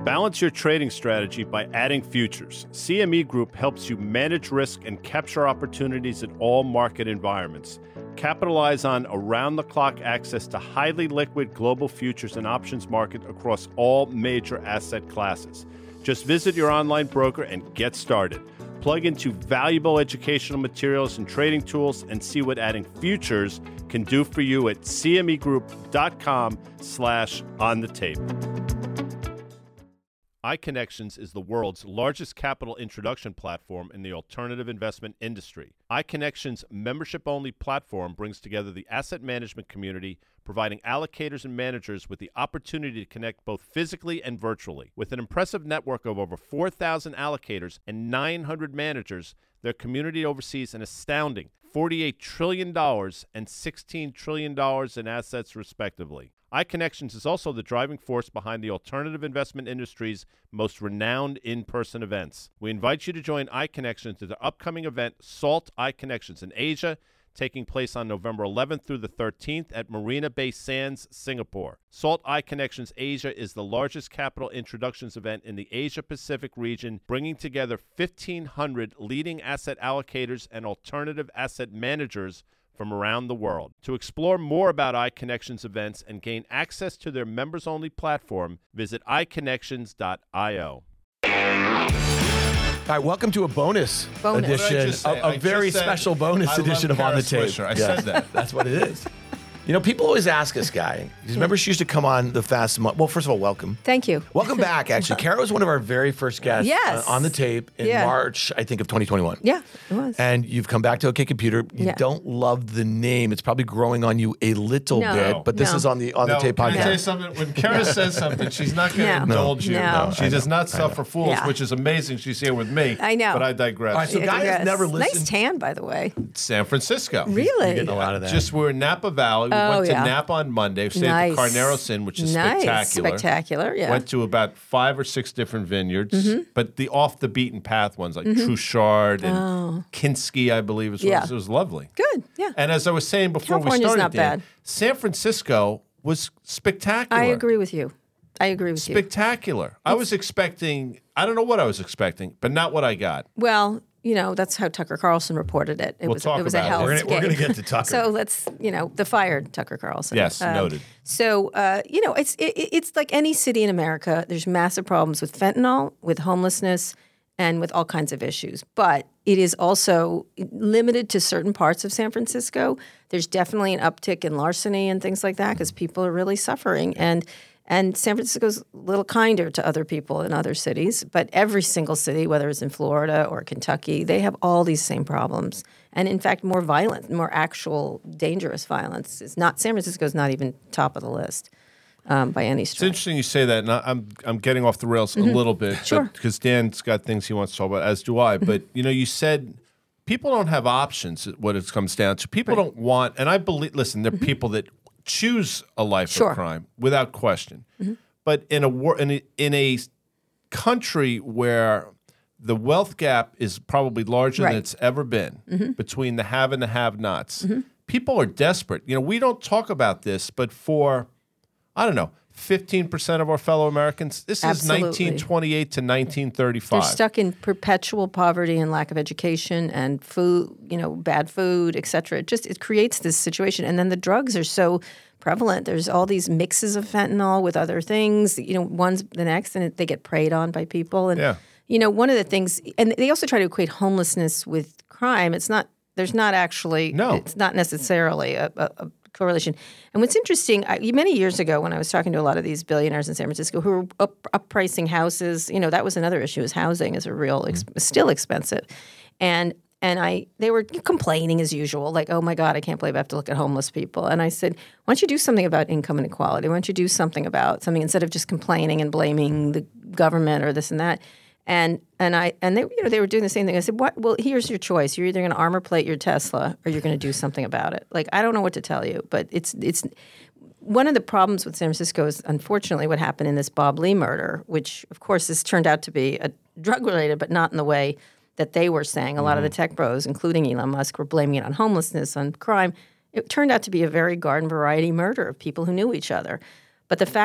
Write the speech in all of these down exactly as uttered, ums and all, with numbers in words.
Balance your trading strategy by adding futures. C M E Group helps you manage risk and capture opportunities in all market environments. Capitalize on around-the-clock access to highly liquid global futures and options market across all major asset classes. Just visit your online broker and get started. Plug into valuable educational materials and trading tools and see what adding futures can do for you at cmegroup.com slash on the tape. iConnections is the world's largest capital introduction platform in the alternative investment industry. iConnections' membership-only platform brings together the asset management community, providing allocators and managers with the opportunity to connect both physically and virtually. With an impressive network of over four thousand allocators and nine hundred managers, their community oversees an astounding forty-eight trillion dollars and sixteen trillion dollars in assets, respectively. iConnections is also the driving force behind the alternative investment industry's most renowned in-person events. We invite you to join iConnections at the upcoming event, SALT iConnections in Asia, taking place on November eleventh through the thirteenth at Marina Bay Sands, Singapore. SALT iConnections Asia is the largest capital introductions event in the Asia-Pacific region, bringing together fifteen hundred leading asset allocators and alternative asset managers from around the world. To explore more about iConnections events and gain access to their members-only platform, visit i connections dot io. All right, welcome to a bonus, Bonus. edition, a, a very said, special bonus I edition love of On the Kara Tape. Swisher. I Yeah, said that. That's what it is. You know, people always ask us, Guy, because remember she used to come on the Fast Month. Well, first of all, welcome. Thank you. Welcome back, actually. Kara was one of our very first guests Yes. uh, on the tape in Yeah. March, I think, of twenty twenty-one. Yeah, it was. And you've come back to OK Computer. You Yeah. don't love the name. It's probably growing on you a little No. bit, but this No. is on the on No, the tape can I podcast. tell you something? When Kara says something, she's not going to No. indulge you. No. She I does know. not suffer fools, Yeah. which is amazing. She's here with me. I know. But I digress. All right, so Yeah, Guy has yes. never Nice listened. tan, by the way. San Francisco. Really? Getting a lot of that. Just we're in Napa Valley. We Oh, went to yeah. Napa on Monday. We stayed Nice. at the Carneros Inn, which is Nice. spectacular. Spectacular, yeah. Went to about five or six different vineyards, Mm-hmm. but the off the beaten path ones like Truchard and Kinski, I believe, is Oh. Yeah. was, it was lovely. Good, yeah. And as I was saying before we California's started, not Dan, bad. San Francisco was spectacular. I agree with you. I agree with you. Spectacular. I was expecting, I don't know what I was expecting, but not what I got. Well, you know, that's how Tucker Carlson reported it. It We'll was talk it was a about it. hellscape. We're gonna- we're gonna get to Tucker. So let's, you know, the fired Tucker Carlson. Yes, noted. So, uh, you know, it's it, it's like any city in America. There's massive problems with fentanyl, with homelessness, and with all kinds of issues. But it is also limited to certain parts of San Francisco. There's definitely an uptick in larceny and things like that because people are really suffering. And And San Francisco's a little kinder to other people in other cities, but every single city, whether it's in Florida or Kentucky, they have all these same problems. And in fact, more violent, more actual dangerous violence. It's not San Francisco's not even top of the list um, by any It's stretch. interesting you say that, and I- I'm I'm getting off the rails a little bit, Mm-hmm. Sure. because Dan's got things he wants to talk about, as do I. But you know, you said people don't have options. What it comes down to, people don't want, and I believe. Listen, there are people that choose a life Sure. of crime without question. But in a wor- in a, in a country where the wealth gap is probably larger than Right. it's ever been between the have and the have-nots, people are desperate. You know, we don't talk about this, but for I don't know, fifteen percent of our fellow Americans, this Absolutely. is nineteen twenty-eight to nineteen thirty-five. They're stuck in perpetual poverty and lack of education and food, you know, bad food, et cetera. It just it creates this situation. And then the drugs are so prevalent. There's all these mixes of fentanyl with other things, you know, one's the next, and they get preyed on by people. And, Yeah. you know, one of the things, and they also try to equate homelessness with crime. It's not, there's not actually, No. it's not necessarily a, a, a correlation. And what's interesting, I, many years ago when I was talking to a lot of these billionaires in San Francisco who were up, uppricing houses, you know, that was another issue, is housing is a real, ex- still expensive. And and I, they were complaining as usual, like, oh my God, I can't believe I have to look at homeless people. And I said, why don't you do something about income inequality? Why don't you do something about something instead of just complaining and blaming the government or this and that? And and I and they you know they were doing the same thing. I said, "What? Well, here's your choice. You're either going to armor plate your Tesla or you're going to do something about it." Like I don't know what to tell you, but it's it's one of the problems with San Francisco is unfortunately what happened in this Bob Lee murder, which of course has turned out to be a drug related, but not in the way that they were saying. A lot of the tech bros, including Elon Musk, were blaming it on homelessness, on crime. It turned out to be a very garden variety murder of people who knew each other. But the fact that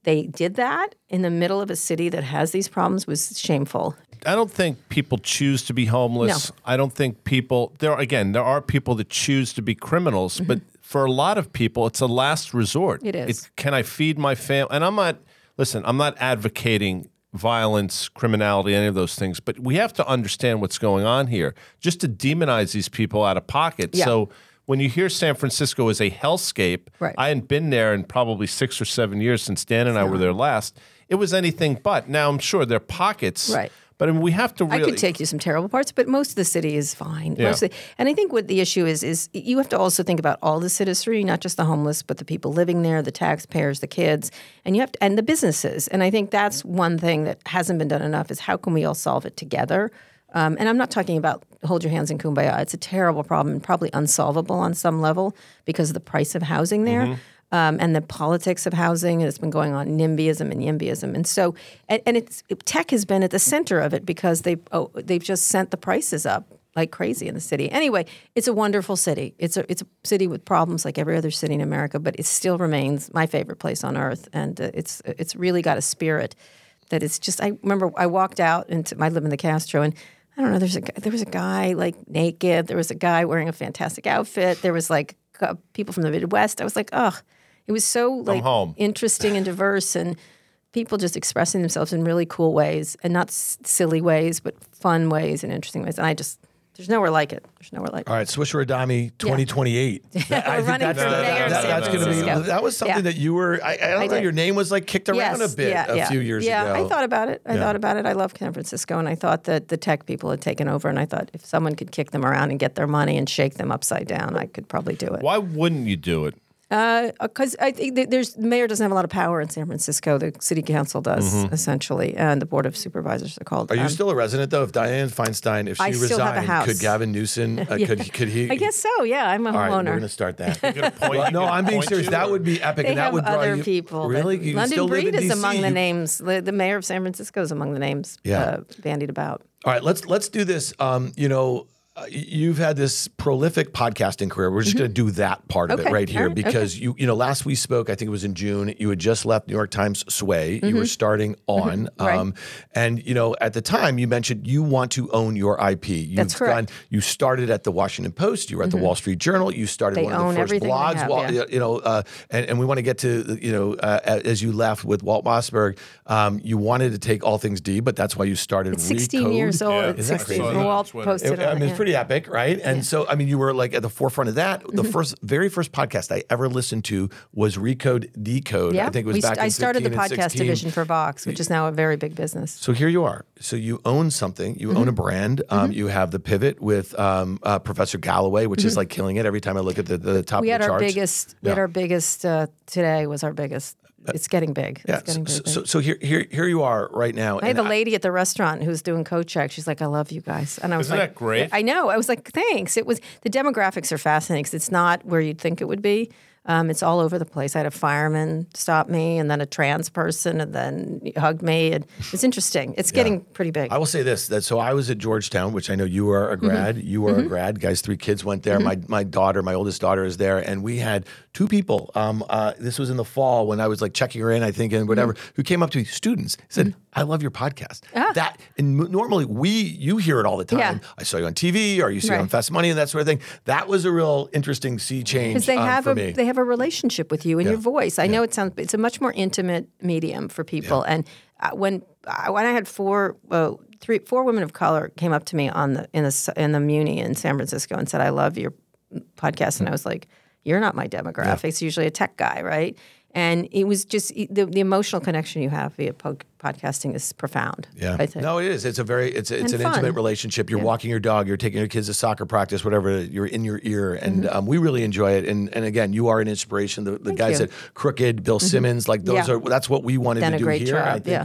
they did that in the middle of a city that has these problems was shameful. I don't think people choose to be homeless. No. I don't think people there again, there are people that choose to be criminals, mm-hmm. but for a lot of people it's a last resort. It is. It, can I feed my family? And I'm not listen, I'm not advocating violence, criminality, any of those things, but we have to understand what's going on here. Just to demonize these people out of pocket. Yeah. So when you hear San Francisco is a hellscape, right. I hadn't been there in probably six or seven years since Dan and I were there last. It was anything but. Now I'm sure there are pockets. Right. But I mean, we have to really. I could take you some terrible parts, but most of the city is fine. Yeah. Most of the, and I think what the issue is is you have to also think about all the citizenry, not just the homeless, but the people living there, the taxpayers, the kids, and you have to, and the businesses. And I think that's one thing that hasn't been done enough is how can we all solve it together? Um, and I'm not talking about hold your hands in kumbaya. It's a terrible problem and probably unsolvable on some level because of the price of housing there. Mm-hmm. Um, and the politics of housing, and it's been going on NIMBYism and YIMBYism, and so and, and it's tech has been at the center of it because they oh, they've just sent the prices up like crazy in the city. Anyway, it's a wonderful city. It's a it's a city with problems like every other city in America, but it still remains my favorite place on earth, and uh, it's it's really got a spirit that it's just. I remember I walked out into I live in the Castro and. I don't know. There's a there was a guy like naked. There was a guy wearing a fantastic outfit. There was like uh, people from the Midwest. I was like, ugh. It was so like home. interesting and diverse, and people just expressing themselves in really cool ways, and not s- silly ways, but fun ways and interesting ways. And I just there's nowhere like it. There's nowhere like it. All right, Swisher Adami, twenty twenty-eight. That, I We're running that's for the- mayor of that- San that's gonna be. Francisco. That was something Yeah. that you were. I, I don't I know. did. Your name was like kicked around Yes, a bit yeah, a yeah. few years yeah, ago. I thought about it. I Yeah. thought about it. I love San Francisco, and I thought that the tech people had taken over, and I thought if someone could kick them around and get their money and shake them upside down, I could probably do it. Why wouldn't you do it? Because I think that there's the mayor doesn't have a lot of power in San Francisco. The city council does essentially, and the board of supervisors are called. Are you Um, still a resident though? If Dianne Feinstein, if she I still have a resigned, house. could Gavin Newsom? Uh, Yeah. Could could he? I guess so. Yeah, I'm a All right, we're homeowner. going to start that. Point- Well, no, you I'm being point serious. you, That or- would be epic, They and that have would draw other you. people. Really, but you London still live Breed in is D C. among the You- names. The, the mayor of San Francisco is among the names. Yeah. Uh, bandied about. All right, let's let's do this. Um, you know, uh, you've had this prolific podcasting career. We're just going to do that part of it Okay, right here all right, because you you know last we spoke, I think it was in June. You had just left New York Times Sway. You were starting on, Right. um, and you know at the time you mentioned you want to own your I P. You've That's correct. Gone, you started at the Washington Post. You were at the Wall Street Journal. You started They one of own the first everything they blogs. have, Walt- yeah. You know, uh, and, and we want to get to you know uh, as you left with Walt Mossberg. Um, you wanted to take All Things D, but that's why you started. It's sixteen Recode. years old. Yeah. It's Is that sixteen. crazy? Walt Twitter. posted I on mean, it. it's yeah. pretty epic, right? And so, I mean, you were like at the forefront of that. The first, very first podcast I ever listened to was Recode Decode. Yeah, I think it was we, back I in started the fifteen and podcast sixteen. division for Vox, which is now a very big business. So here you are. So you own something. You Mm-hmm. own a brand. Um, you have the Pivot with um, uh, Professor Galloway, which is like killing it every time I look at the, the top Mm-hmm. We of had the our charts. biggest. We had Yeah. our biggest uh, today was our biggest. It's getting big. It's Yeah. getting So, very so, big. so here, here, here you are right now. I had and the lady at the restaurant who's doing coat check. She's like, "I love you guys," and I was Isn't like, that great? I know. I was like, "Thanks." It was the demographics are fascinating because it's not where you'd think it would be. Um, it's all over the place. I had a fireman stop me, and then a trans person, and then he hugged me, and it's interesting. It's getting pretty big. I will say this: that so I was at Georgetown, which I know you are a grad. Mm-hmm. You were a grad. Guys, three kids went there. My my daughter, my oldest daughter, is there, and we had two people. Um, uh, this was in the fall when I was like checking her in, I think, and whatever. Mm-hmm. Who came up to me, students, said, "I love your podcast." Ah. That and m- normally we you hear it all the time. Yeah. I saw you on T V, or you see it on Right. Fast Money and that sort of thing. That was a real interesting sea change Because they um, have for a me. they have a relationship with you and Yeah. your voice. I know it sounds it's a much more intimate medium for people. And uh, when uh, when I had four uh, three four women of color came up to me on the in the in the Muni in San Francisco and said, "I love your podcast," and I was like, "You're not my demographic. It's usually a tech guy, right?" And it was just the, the emotional connection you have via po- podcasting is profound. Yeah. I think. No, it is. It's a very it's it's And an fun. intimate relationship. You're walking your dog, you're taking your kids to soccer practice, whatever. You're in your ear, and Mm-hmm. um, we really enjoy it. And and again, you are an inspiration. The, the Thank guys you. at Crooked, Bill Simmons, like those Yeah. are that's what we wanted Done to a do great here. I job, think yeah.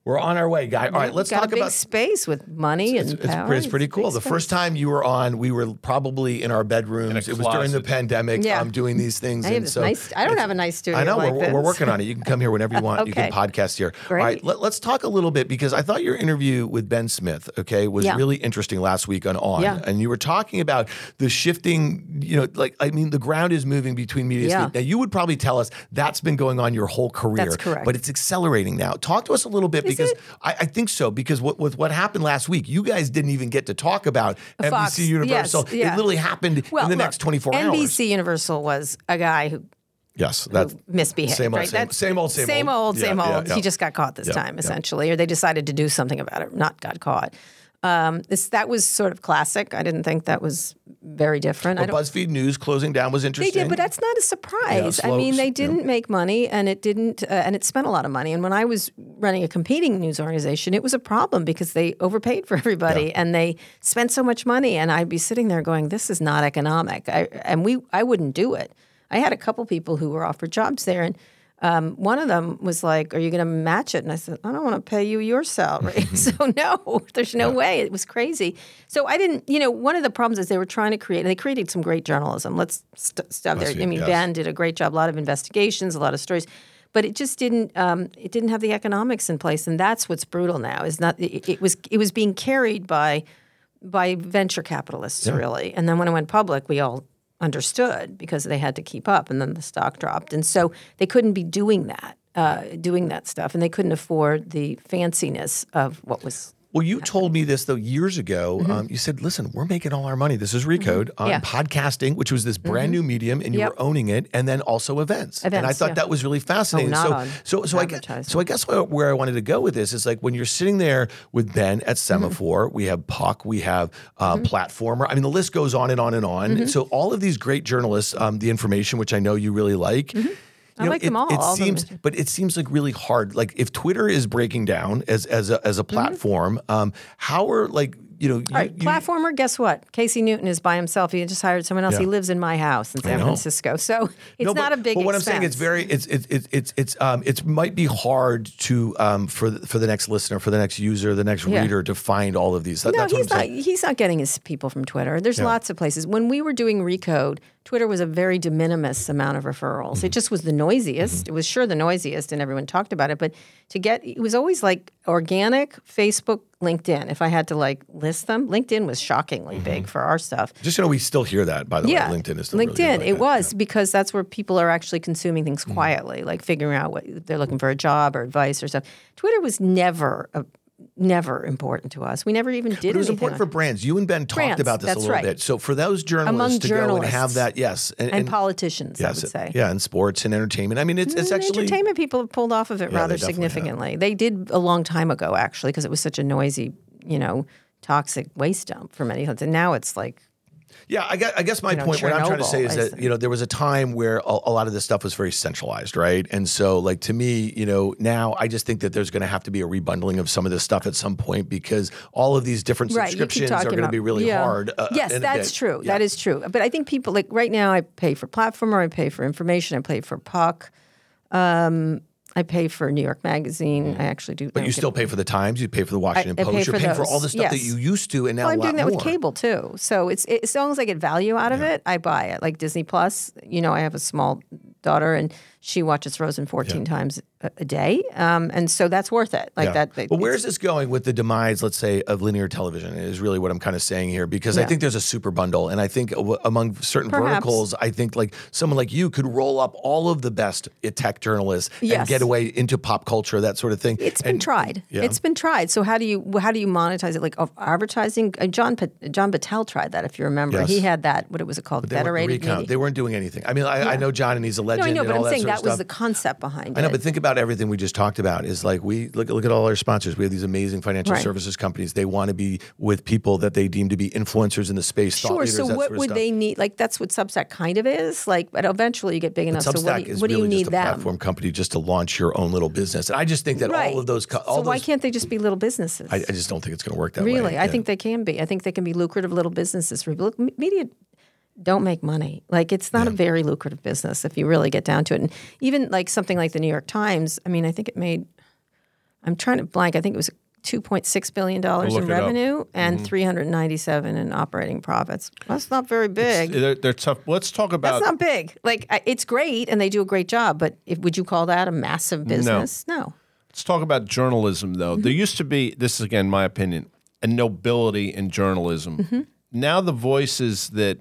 We're on our way, guy. All right, let's got talk a big about space with money It's, and it's, power. it's pretty a cool. big The space. first time you were on, we were probably in our bedrooms. In a It was during the closet. pandemic. Yeah. Um, doing these things. I have and this so nice. I don't it's- have a nice studio. I know like we're, this. we're working on it. You can come here whenever you want. You can Okay. podcast here. Great. All right, let, let's talk a little bit because I thought your interview with Ben Smith, okay, was Yeah. really interesting last week on On, Yeah. and you were talking about the shifting. You know, like I mean, the ground is moving between media. Yeah. Now you would probably tell us that's been going on your whole career. That's correct. But it's accelerating now. Talk to us a little bit Is because it? I, I think so. Because what, with what happened last week, you guys didn't even get to talk about Fox, N B C Universal. yes, yeah. It literally happened Well, in the look, next twenty-four N B C hours. Universal was a guy who Yes, that's misbehaved. Same old, right? same- That's- same old, same same old. old, same Yeah, yeah, old. yeah. He just got caught this Yeah, time, yeah. essentially, or they decided to do something about it. Not got caught. Um, this that was sort of classic. I didn't think that was very different. I But don't. BuzzFeed News closing down was They interesting. did, but that's not a surprise. Yeah, I mean, slopes, they yeah. didn't make money, and it didn't, uh, and it spent a lot of money. And when I was running a competing news organization, it was a problem because they overpaid for everybody, Yeah. and they spent so much money. And I'd be sitting there going, "This is not economic." I, and we, I wouldn't do it. I had a couple people who were offered jobs there, and um, one of them was like, "Are you going to match it?" And I said, "I don't want to pay you your salary." So no, there's no way. It was crazy. So I didn't. You know, one of the problems is they were trying to create. They created some great journalism. Let's st- stop there. BuzzFeed, I mean, yes. Ben did a great job. A lot of investigations, a lot of stories. But it just didn't. Um, it didn't have the economics in place, and that's what's brutal now. Is not. It, it was. It was being carried by, by venture capitalists really. And then when it went public, we all understood because they had to keep up, and then the stock dropped, and so they couldn't be doing that, uh, doing that stuff, and they couldn't afford the fanciness of what was. Well, you told me this though years ago. Um, you said, "Listen, we're making all our money. This is Recode on Mm-hmm. Yeah. podcasting, which was this brand new medium, and you Yep. were owning it, and then also events." and I Events, thought yeah. that was really fascinating. not so, on so, so I guess, advertising. so I guess where, where I wanted to go with this is like when you're sitting there with Ben at Semaphore, we have Puck, we have uh, Mm-hmm. Platformer. I mean, the list goes on and on and on. So all of these great journalists, um, the information, which I know you really like. I like them all, It all of them. seems, but it seems like really hard. Like if Twitter is breaking down as as a, as a platform, um, how are like you know? You, Mm-hmm. All right, you- platformer. Guess what? Casey Newton is by himself. He just hired someone else. Yeah. He lives in my house in San know. Francisco, so it's No, not but, a big. But what expense. I'm saying, it's very, it's it's it's it's it's um, it might be hard to um for the, for the next listener, for the next user, the next Yeah. reader to find all of these. That, No, that's what he's I'm not. saying. He's not getting his people from Twitter. There's lots of places. When we were doing Recode, Twitter was a very de minimis amount of referrals. Mm-hmm. It just was the noisiest. It was sure the noisiest, and everyone talked about it. But to get, it was always like organic, Facebook, LinkedIn. If I had to like list them, LinkedIn was shockingly big for our stuff. Just so we still hear that, by the Yeah, way, LinkedIn is still really LinkedIn. good like it that. was because that's where people are actually consuming things Mm-hmm. quietly, like figuring out what they're looking for a job or advice or stuff. Twitter was never a, never important to us. We never even did. But it was anything important on- for brands. You and Ben talked Brands, about this a that's little right. bit. So for those journalists Among to go and journalists have that, yes, and politicians, I would say. yeah, and sports and entertainment. I mean, it's it's Mm, actually entertainment people have pulled off of it Yeah, rather they definitely have. significantly. They did a long time ago, actually, because it was such a noisy, you know, toxic waste dump for many. And now it's like, Yeah, I guess, I guess my know, point, what I'm trying to Chernobyl, say is I that, see. you know, there was a time where a, a lot of this stuff was very centralized, right? And so, like, to me, you know, now I just think that there's going to have to be a rebundling of some of this stuff at some point because all of these different right, you keep subscriptions are talking going to about be really yeah. hard. Uh, yes, in a that's bit. true. Yeah. That is true. But I think people, like right now, I pay for Platformer, I pay for information, I pay for Puck. Um, I pay for New York Magazine. I actually do. But you still pay for the Times, you pay for the Washington I- I Post, pay you're for paying for those, all the stuff that yes. you used to, and now Well, I'm a lot doing that more. with cable too. So it's it, as long as I get value out of it, I buy it. Like Disney Plus, you know, I have a small daughter and she watches Frozen fourteen times a, a day, um, and so that's worth it. Like Yeah. that. that But where it's- is this going with the demise, let's say, of linear television? Is really what I'm kind of saying here because I Yeah. think there's a super bundle, and I think w- among certain Perhaps. verticals, I think like someone like you could roll up all of the best tech journalists and Yes. get away into pop culture, that sort of thing. It's been And- tried. yeah. It's been tried. So how do you how do you monetize it? Like of advertising? Uh, John Pa- John Battelle tried that. If you remember, Yes. he had that. What it was it called? They weren't, Federated recount. Media. They weren't doing anything. I mean, I, I know John, and he's a No, legend. I know, and but all I'm saying sort that of was stuff. the concept behind I know, it. but think about everything we just talked about. Is like we look look at all our sponsors. We have these amazing financial Right. services companies. They want to be with people that they deem to be influencers in the space. thought Sure. leaders, So that what sort of would stuff. they need? Like that's what Substack kind of is. Like, but eventually you get big enough. Substack so what do you, is what do really you need just a them? platform company just to launch your own little business. And I just think that Right. all of those, co- so all why those, can't they just be little businesses? I, I just don't think it's going to work that way. Really, I Yeah. think they can be. I think they can be lucrative little businesses for people. Look, m- media don't make money. Like it's not a very lucrative business if you really get down to it. And even like something like the New York Times, I mean, I think it made, I'm trying to blank. I think it was two point six billion dollars We'll in look it up. revenue and three hundred ninety-seven in operating profits. That's not very big. They're, they're tough. Let's talk about. That's not big. Like I- it's great, and they do a great job. But if, would you call that a massive business? No. Let's talk about journalism, though. There used to be, this is again my opinion, a nobility in journalism. Now the voices that,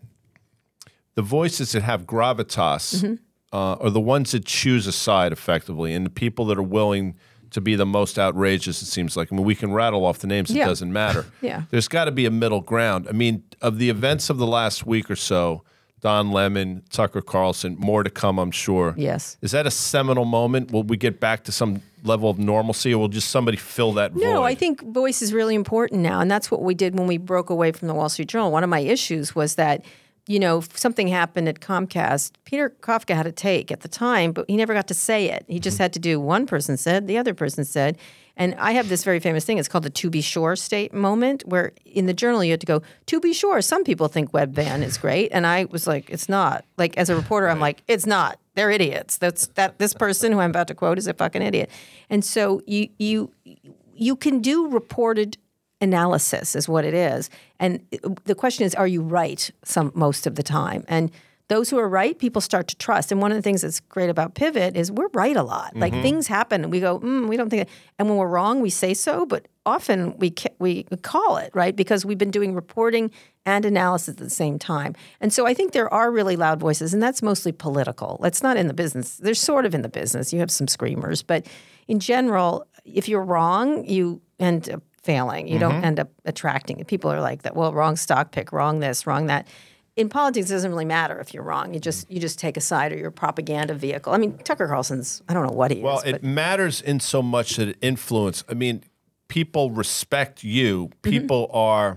the voices that have gravitas uh, are the ones that choose a side effectively, and the people that are willing to be the most outrageous. It seems like. I mean, we can rattle off the names. It Yeah. doesn't matter. Yeah. There's got to be a middle ground. I mean, of the events of the last week or so, Don Lemon, Tucker Carlson, more to come, I'm sure. Yes. Is that a seminal moment? Will we get back to some level of normalcy, or will just somebody fill that void? No, I think voice is really important now, and that's what we did when we broke away from the Wall Street Journal. One of my issues was that, you know, if something happened at Comcast, Peter Kafka had a take at the time, but he never got to say it. He just had to do one person said, the other person said. And I have this very famous thing. It's called the to be sure state moment, where in the Journal you had to go, to be sure, some people think Webvan is great. And I was like, it's not. Like, as a reporter, I'm like, it's not. They're idiots. That's that this person who I'm about to quote is a fucking idiot. And so you you you can do reported analysis is what it is. And the question is, are you right some most of the time? And those who are right, people start to trust. And one of the things that's great about Pivot is we're right a lot. Like things happen and we go, mm, we don't think that. And when we're wrong, we say so, but often we ca- we call it, right? Because we've been doing reporting and analysis at the same time. And so I think there are really loud voices, and that's mostly political. That's not in the business. They're sort of in the business. You have some screamers. But in general, if you're wrong, you end up failing. You don't end up attracting it. People are like that, well, wrong stock pick, wrong this, wrong that. In politics, it doesn't really matter if you're wrong. You just you just take a side or you're a propaganda vehicle. I mean, Tucker Carlson's, I don't know what he Well, is. it but matters in so much that it influence. I mean, people respect you. People are,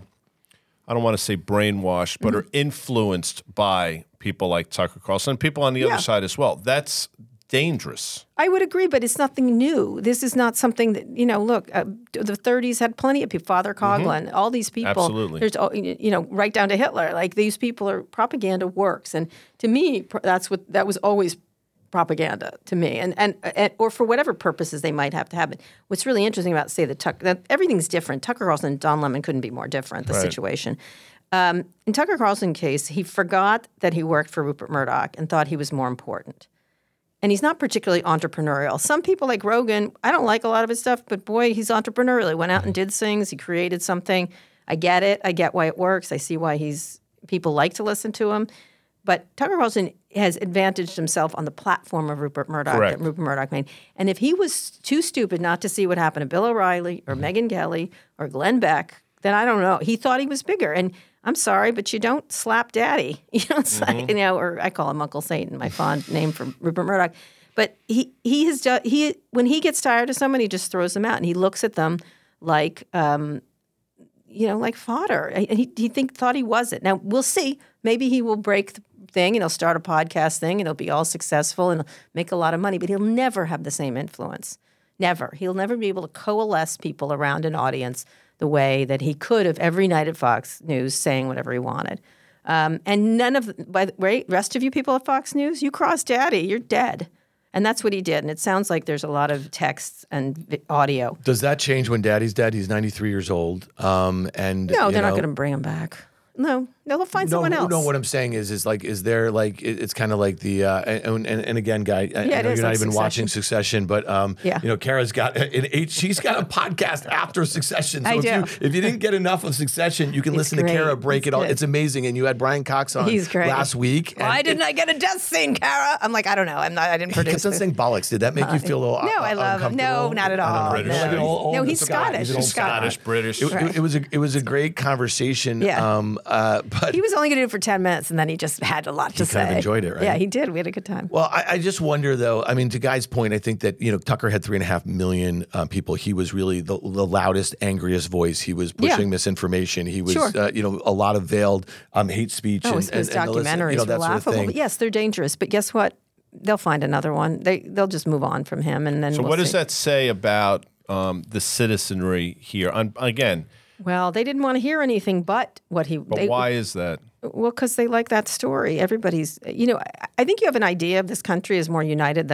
I don't want to say brainwashed, but are influenced by people like Tucker Carlson and people on the Yeah. other side as well. That's dangerous. I would agree, but it's nothing new. This is not something that, you know, look, uh, the thirties had plenty of people, Father Coughlin, all these people. Absolutely. There's, oh, you know, right down to Hitler. Like, these people are, propaganda works. And to me, pr- that's what, that was always propaganda to me. And, and, and or for whatever purposes they might have to have it. What's really interesting about, say, the Tucker, that everything's different. Tucker Carlson and Don Lemon couldn't be more different, the Right. situation. Um, in Tucker Carlson's case, he forgot that he worked for Rupert Murdoch and thought he was more important. And he's not particularly entrepreneurial. Some people like Rogan, I don't like a lot of his stuff, but boy, he's entrepreneurial. He went out and did things. He created something. I get it. I get why it works. I see why he's people like to listen to him. But Tucker Carlson has advantaged himself on the platform of Rupert Murdoch Correct. that Rupert Murdoch made. And if he was too stupid not to see what happened to Bill O'Reilly or Megyn Kelly or Glenn Beck, then I don't know. He thought he was bigger. And I'm sorry, but you don't slap daddy. You don't slap, you know, or I call him Uncle Satan, my fond name for Rupert Murdoch. But he he has done, he when he gets tired of someone, he just throws them out and he looks at them like um, you know, like fodder. And he he think thought he wasn't. Now we'll see. Maybe he will break the thing and he'll start a podcast thing and he'll be all successful and he'll make a lot of money, but he'll never have the same influence. Never. He'll never be able to coalesce people around an audience the way that he could have every night at Fox News saying whatever he wanted. Um, and none of, by the way, rest of you people at Fox News, you crossed daddy, you're dead. And that's what he did. And it sounds like there's a lot of texts and vi- audio. Does that change when Daddy's dead? He's ninety-three years old. Um, and No, you they're not know- going to bring him back. No, no, they'll find No, someone else. no. What I'm saying is, is like, is there like, it- it's kind of like the, uh, and, and and again, guy, I, Yeah, I it know is you're not like even watching Succession, but um, Yeah. you know, Kara's got an eight. She's got a podcast after Succession. So I if do. you if you didn't get enough of Succession, you can It's listen great. to Kara break It's it all. good. It's amazing. And you had Brian Cox on He's great. last week. Why and didn't it- I get a death scene, Kara? I'm like, I don't know. I'm not. I didn't He kept produce on it. saying bollocks. Did that make you feel a little? No, I uh, love him. No, uncomfortable? not at I don't all. know. British. You're like an old- No, old he's Scot. Scottish. He's an He's old Scottish. Scot. British. It, it, it was a it was a great conversation. Yeah. Um, uh, but He was only going to do it for ten minutes, and then he just had a lot to He say. kind of enjoyed it, right? Yeah, he did. We had a good time. Well, I, I just wonder, though. I mean, to Guy's point, I think that you know Tucker had three and a half million uh, people. He was really the, the loudest, angriest voice. He was pushing Yeah. misinformation. He was, Sure. uh, you know, a lot of veiled um, hate speech. Oh, and, his, his and, and the list- documentaries you know, were that sort of laughable. thing. But yes, they're dangerous. But guess what? They'll find another one. They they'll just move on from him, and then. So we'll what does see. that say about um, the citizenry here? On, again, Well, they didn't want to hear anything but what he. but they, why is that? Well, because they like that story. Everybody's. You know, I, I think you have an idea of this country is more united than it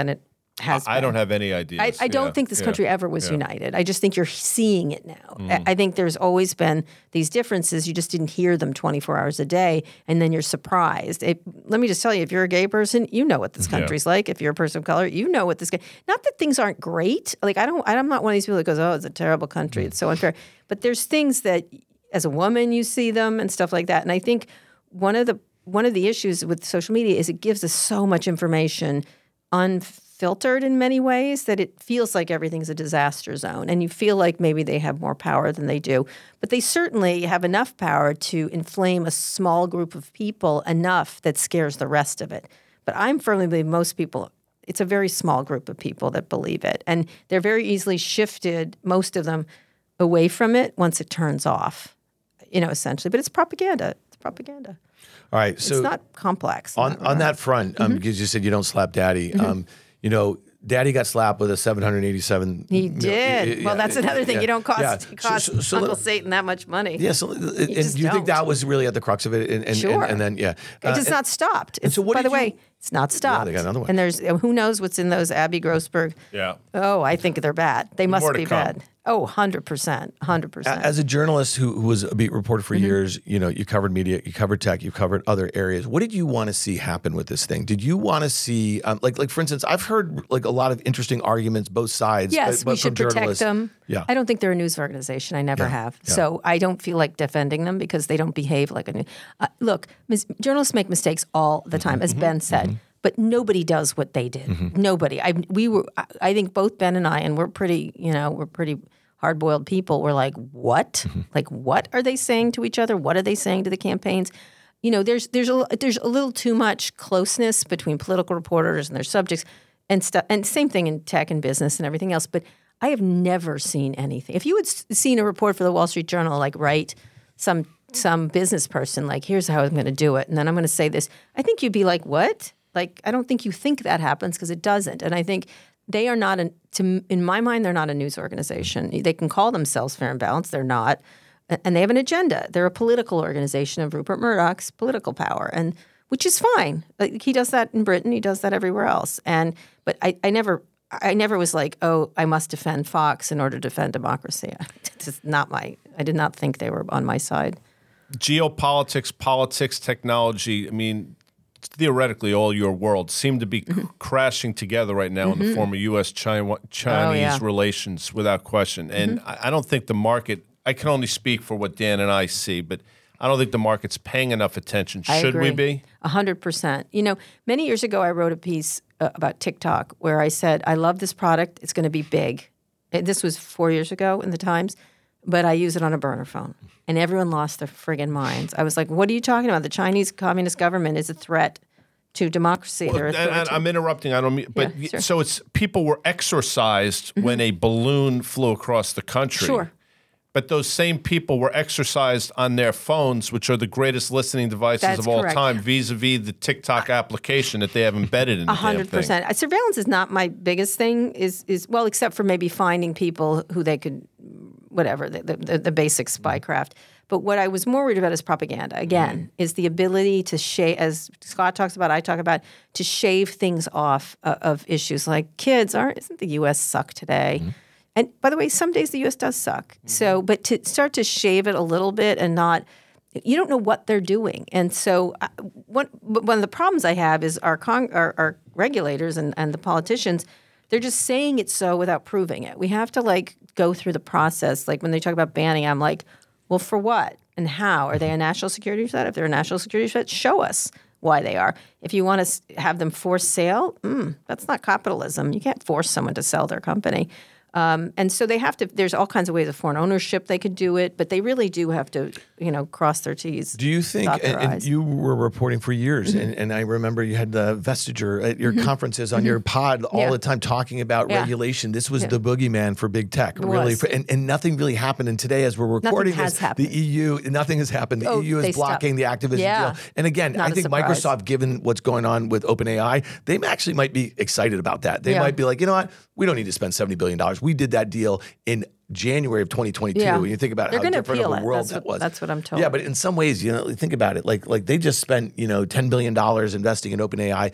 has I, I don't have any ideas. I, I don't Yeah, think this yeah, country ever was yeah. united. I just think you're seeing it now. Mm-hmm. I, I think there's always been these differences. You just didn't hear them twenty-four hours a day, and then you're surprised. It, let me just tell you, if you're a gay person, you know what this country's like. If you're a person of color, you know what this. Not that things aren't great. Like I don't. I'm not one of these people that goes, "Oh, it's a terrible country. It's so unfair." But there's things that, as a woman, you see them and stuff like that. And I think one of the one of the issues with social media is it gives us so much information unfiltered in many ways that it feels like everything's a disaster zone, and you feel like maybe they have more power than they do. But they certainly have enough power to inflame a small group of people enough that scares the rest of it. But I'm firmly believe most people, it's a very small group of people that believe it, and they're very easily shifted, most of them, away from it once it turns off, you know, essentially. But it's propaganda. It's propaganda. All right, so it's not complex. on on that front, um, because you said you don't slap daddy, um, you know, daddy got slapped with a seven hundred eighty-seven. He you know, did. yeah, well, that's yeah, another thing. yeah, You don't cost, yeah. cost So- so- so Uncle let- Satan that much money. Yeah, so and, and do you just think don't. that was really at the crux of it? And, and, Sure. and, and then yeah, It's Uh, not stopped. It's, so what by the did you- way, it's not stopped. got another one. And there's who knows what's in those Abby Grossberg. Yeah. Oh, I think they're bad. They must More to be come. bad. Oh, one hundred percent. one hundred percent. As a journalist who, who was a beat reporter Mm-hmm. for years, you know, you covered media, you covered tech, you covered other areas. What did you want to see happen with this thing? Did you want to see, um, like, like for instance, I've heard like a lot of interesting arguments, both sides. Yes, but, but we should from protect journalists. them. Yeah. I don't think they're a news organization. I never have. So I don't feel like defending them because they don't behave like a news. Uh, look, mis- journalists make mistakes all the time, as Ben said. But nobody does what they did. Nobody. I we were. I- I think both Ben and I, and we're pretty. You know, we're pretty hard-boiled people. We're like, what? Like, what are they saying to each other? What are they saying to the campaigns? You know, there's there's a there's a little too much closeness between political reporters and their subjects and stuff. And same thing in tech and business and everything else. But I have never seen anything. If you had s- seen a report for the Wall Street Journal, like write some some business person, like here's how I'm going to do it, and then I'm going to say this, I think you'd be like, what? Like, I don't think you think that happens because it doesn't. And I think they are not, an, to, in my mind, they're not a news organization. They can call themselves Fair and Balanced. They're not. And they have an agenda. They're a political organization of Rupert Murdoch's political power, and which is fine. Like, he does that in Britain. He does that everywhere else. And but I, I never, I never was like, oh, I must defend Fox in order to defend democracy. It's just not my. I did not think they were on my side. Geopolitics, politics, technology. I mean, theoretically, all your worlds seem to be Mm-hmm. c- crashing together right now in the form of U S China Chinese Oh, yeah. relations, without question. And Mm-hmm. I, I don't think the market. I can only speak for what Dan and I see, but I don't think the market's paying enough attention. I Should we agree. be? A hundred percent. You know, many years ago, I wrote a piece uh, about TikTok where I said, I love this product. It's going to be big. And this was four years ago in the Times, but I use it on a burner phone. And everyone lost their friggin' minds. I was like, what are you talking about? The Chinese Communist government is a threat to democracy. They're a And- and threat to- I'm interrupting. I don't mean, but Yeah, sure. so it's people were exorcised when a balloon flew across the country. Sure. But those same people were exercised on their phones, which are the greatest listening devices That's of all correct. time, vis-a-vis the TikTok application that they have embedded in the A damn hundred thing. percent. Uh, Surveillance is not my biggest thing. Is is well, except for maybe finding people who they could, whatever the the, the, the basic spycraft. But what I was more worried about is propaganda. Again, is the ability to shave, as Scott talks about, I talk about, to shave things off uh, of issues like kids aren't. Isn't the U S suck today? And by the way, some days the U S does suck. So, but to start to shave it a little bit and not. You don't know what they're doing. And so uh, one, one of the problems I have is our, con- our, our regulators and, and the politicians, they're just saying it so without proving it. We have to like go through the process. Like when they talk about banning, I'm like, well, for what and how? Are they a national security threat? If they're a national security threat, show us why they are. If you want to have them force sale, mm, that's not capitalism. You can't force someone to sell their company. Um, and so they have to, there's all kinds of ways of foreign ownership they could do it, but they really do have to, you know, cross their T's. Do you think, dot and, their and I's. you were reporting for years, Mm-hmm. and, and I remember you had the Vestiger at your conferences on your pod all Yeah. the time talking about Yeah. regulation. This was the boogeyman for big tech, really. was. For, and, and nothing really happened. And today, as we're recording has this, happened. the E U, nothing has happened. The Oh, E U they is blocking stopped. the activism Yeah. deal. And again, Not I a think surprise. Microsoft, given what's going on with OpenAI, they actually might be excited about that. They Yeah. might be like, you know what? We don't need to spend seventy billion dollars. We did that deal in January of twenty twenty-two. Yeah. When you think about They're how gonna different of appeal a it. world That's that what- was. that's what I'm told. Yeah, but in some ways, you know, think about it. Like, like they just spent, you know, ten billion dollars investing in OpenAI.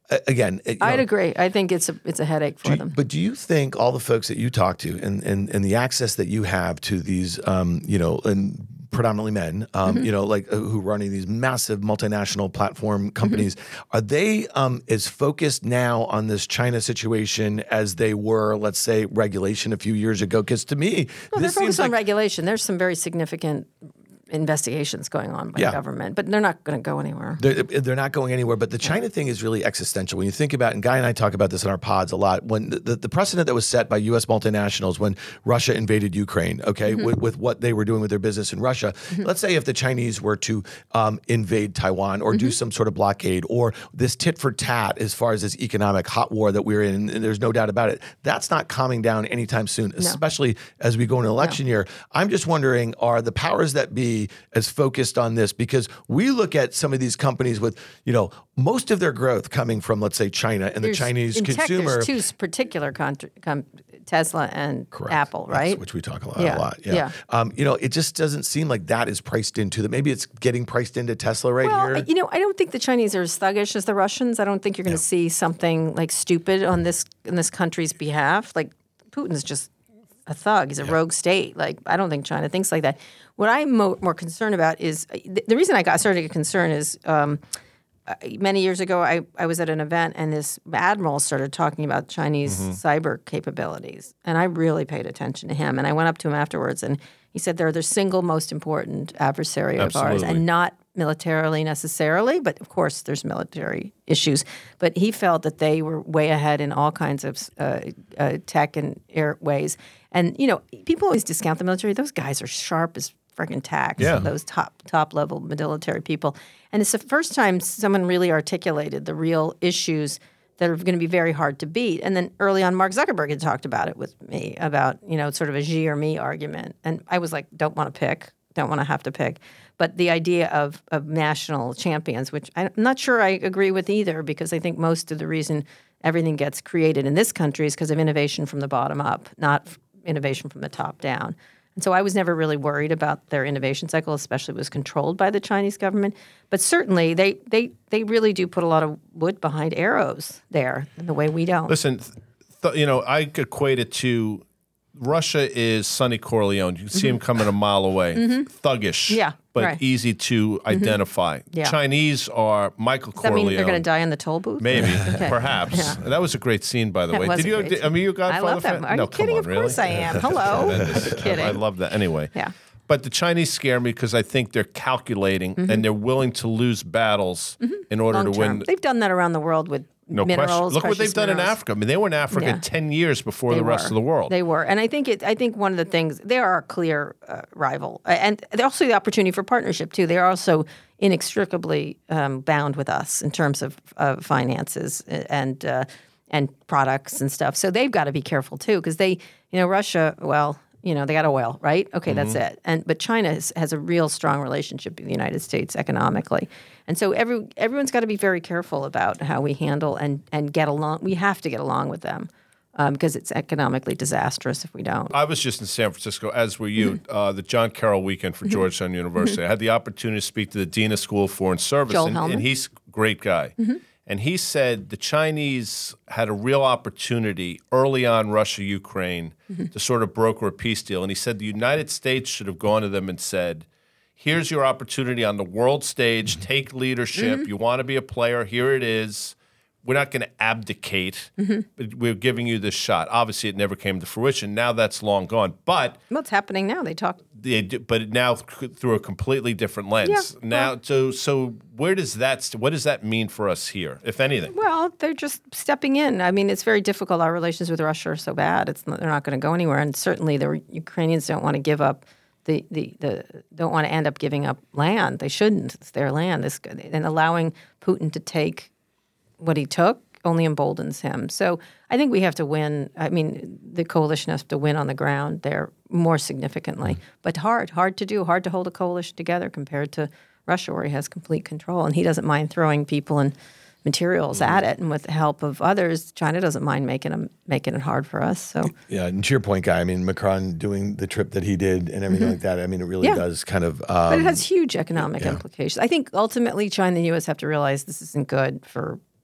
a- again, you I'd know, agree. I think it's a it's a headache for do you- them. But do you think all the folks that you talk to and and, and the access that you have to these, um, you know, and predominantly men, um, Mm-hmm. you know, like uh, who are running these massive multinational platform companies, Mm-hmm. are they um, as focused now on this China situation as they were, let's say, regulation a few years ago? Because to me, Well, they're this seems focused on like regulation. There's some very significant investigations going on by Yeah. government, but they're not going to go anywhere. They're, they're not going anywhere, but the China thing is really existential. When you think about, and Guy and I talk about this in our pods a lot, when the, the precedent that was set by U S multinationals when Russia invaded Ukraine, okay, Mm-hmm. with, with what they were doing with their business in Russia, let's say if the Chinese were to um, invade Taiwan or Mm-hmm. do some sort of blockade or this tit for tat as far as this economic hot war that we're in, and there's no doubt about it, that's not calming down anytime soon, especially as we go into election year. I'm just wondering, are the powers that be as focused on this? Because we look at some of these companies with, you know, most of their growth coming from, let's say, China and There's- the Chinese in consumer. Tech, there's two s- particular country, com- Tesla and Correct. Apple, Yes, right? which we talk a lot, Yeah. a lot. Yeah. Yeah. Um, you know, it just doesn't seem like that is priced into the. Maybe it's getting priced into Tesla right Well, here. you know, I don't think the Chinese are as thuggish as the Russians. I don't think you're going to see something like stupid on this in this country's behalf. Like Putin's just a thug. He's a rogue state. Like I don't think China thinks like that. What I'm mo- more concerned about is the, the reason I got started to get concerned is um, uh, many years ago I, I was at an event and this admiral started talking about Chinese cyber capabilities, and I really paid attention to him. And I went up to him afterwards and he said they're the single most important adversary of ours, Absolutely. and not militarily necessarily, but of course there's military issues. But he felt that they were way ahead in all kinds of uh, uh, tech and air ways. And you know, people always discount the military. Those guys are sharp as friggin' tacks. Yeah. Those top top level military people. And it's the first time someone really articulated the real issues that are going to be very hard to beat. And then early on, Mark Zuckerberg had talked about it with me about, you know, sort of a Xi or me argument. And I was like, don't want to pick, don't want to have to pick. But the idea of, of national champions, which I'm not sure I agree with either, because I think most of the reason everything gets created in this country is because of innovation from the bottom up, not f- innovation from the top down. And so I was never really worried about their innovation cycle, especially if it was controlled by the Chinese government. But certainly they they they really do put a lot of wood behind arrows there in the way we don't. Listen, th- th- you know, I equate it to Russia is Sonny Corleone. You can see him coming a mile away. Thuggish, Yeah, but right. easy to identify. Yeah. Chinese are Michael Does that Corleone. mean they're going to die in the toll booth? Maybe, Okay. perhaps. Yeah. That was a great scene, by the That way. was Did a you? great Did, I mean, you a Godfather I love that. fan? Are no, you come kidding? on, Of really? course I am. Hello. Tremendous. Kidding. I love that. Anyway. Yeah. But the Chinese scare me because I think they're calculating and they're willing to lose battles in order Long to term. win. They've done that around the world with No minerals. question. Look what precious they've done in minerals. Africa. I mean, they were in Africa Yeah. ten years before They the rest were. of the world. They were, and I think it. I think one of the things they are a clear uh, rival, and they're also the opportunity for partnership too. They are also inextricably um, bound with us in terms of uh, finances and uh, and products and stuff. So they've got to be careful too, because they, you know, Russia. Well, you know, they got oil, right? Okay, that's it. And but China has, has a real strong relationship with the United States economically, and so every everyone's got to be very careful about how we handle and and get along. We have to get along with them. Um, because it's economically disastrous if we don't. I was just in San Francisco, as were you, Mm-hmm. uh, the John Carroll weekend for Georgetown University. I had the opportunity to speak to the Dean of School of Foreign Service, Joel and, Hellman. and he's a great guy. And he said the Chinese had a real opportunity early on Russia-Ukraine to sort of broker a peace deal. And he said the United States should have gone to them and said, here's your opportunity on the world stage. Take leadership. You want to be a player. Here it is. We're not going to abdicate, but we're giving you this shot. Obviously, it never came to fruition. Now that's long gone. But What's happening now? They talk. they do, but now th- through a completely different lens. Yeah, now, so so where does that st- what does that mean for us here, if anything? Well, they're just stepping in. I mean, it's very difficult. Our relations with Russia are so bad. It's not, they're not going to go anywhere. And certainly, the Ukrainians don't want to give up the the, the don't want to end up giving up land. They shouldn't. It's their land. This, and allowing Putin to take what he took only emboldens him. So I think we have to win. I mean, the coalition has to win on the ground there more significantly, but hard, hard to do, hard to hold a coalition together compared to Russia, where he has complete control and he doesn't mind throwing people and materials at it. And with the help of others, China doesn't mind making them making it hard for us. So Yeah, and to your point, Guy, I mean, Macron doing the trip that he did and everything like that, I mean, it really Yeah. does kind of. But Um, it has huge economic implications. I think ultimately China and the U S have to realize this isn't good for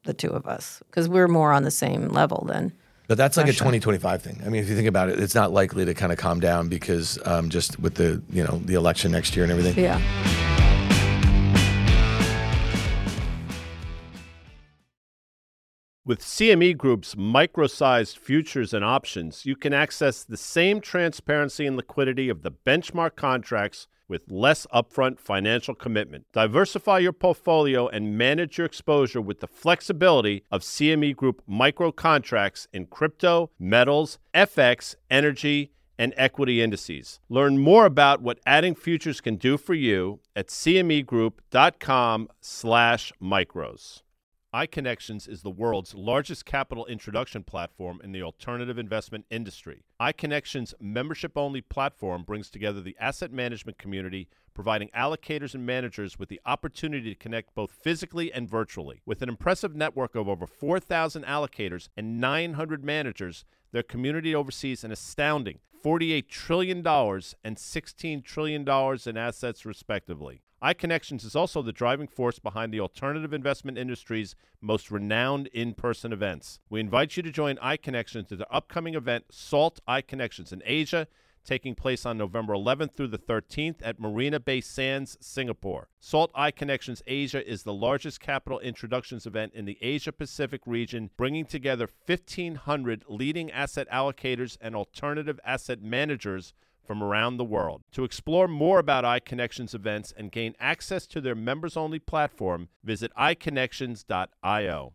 the two of us, because we're more on the same level than. But that's like Russia. a twenty twenty-five thing. I mean, if you think about it, it's not likely to kind of calm down because um, just with the, you know, the election next year and everything. Yeah. With C M E Group's micro-sized futures and options, you can access the same transparency and liquidity of the benchmark contracts with less upfront financial commitment. Diversify your portfolio and manage your exposure with the flexibility of C M E Group micro contracts in crypto, metals, F X, energy, and equity indices. Learn more about what adding futures can do for you at cmegroup.com slash micros. iConnections is the world's largest capital introduction platform in the alternative investment industry. iConnections' membership-only platform brings together the asset management community, providing allocators and managers with the opportunity to connect both physically and virtually. With an impressive network of over four thousand allocators and nine hundred managers, their community oversees an astounding forty-eight trillion dollars and sixteen trillion dollars in assets, respectively. iConnections is also the driving force behind the alternative investment industry's most renowned in-person events. We invite you to join iConnections at the upcoming event, SALT iConnections in Asia, taking place on November eleventh through the thirteenth at Marina Bay Sands, Singapore. SALT iConnections Asia is the largest capital introductions event in the Asia-Pacific region, bringing together fifteen hundred leading asset allocators and alternative asset managers from around the world. To explore more about iConnections events and gain access to their members-only platform, visit i connections dot io.